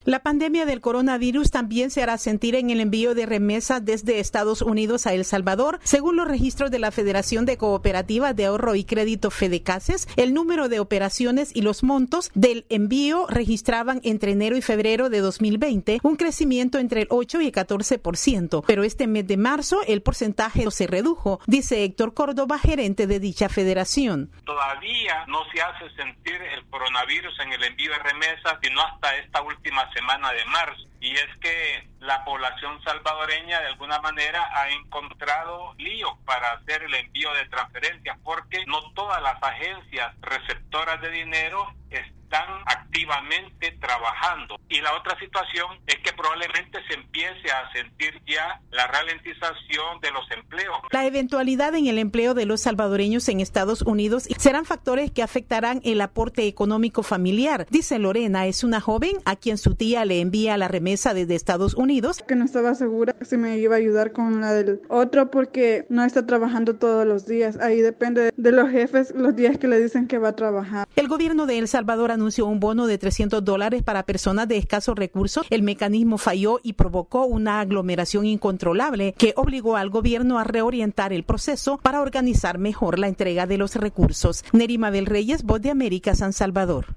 La pandemia del coronavirus también se hará sentir en el envío de remesas desde Estados Unidos a El Salvador. Según los registros de la Federación de Cooperativas de Ahorro y Crédito FEDECASES, el número de operaciones y los montos del envío registraban entre enero y febrero de 2020 un crecimiento entre el 8 y el 14%, pero este mes de marzo el porcentaje se redujo, dice Héctor Córdoba, gerente de dicha federación. Todavía no se hace sentir el coronavirus en el envío de remesas, sino hasta esta última semana de marzo. Y es que la población salvadoreña de alguna manera ha encontrado líos para hacer el envío de transferencias, porque no todas las agencias receptoras de dinero están activamente trabajando. Y la otra situación es que probablemente se empiece a sentir ya la ralentización de los empleos. La eventualidad en el empleo de los salvadoreños en Estados Unidos serán factores que afectarán el aporte económico familiar. Dice Lorena, es una joven a quien su tía le envía la remesa desde Estados Unidos. Que no estaba segura si me iba a ayudar con la del otro porque no está trabajando todos los días. Ahí depende de los jefes los días que le dicen que va a trabajar. El gobierno de El Salvador anunció un bono de $300 para personas de escasos recursos. El mecanismo falló y provocó una aglomeración incontrolable que obligó al gobierno a reorientar el proceso para organizar mejor la entrega de los recursos. Nerima Del Reyes, Voz de América, San Salvador.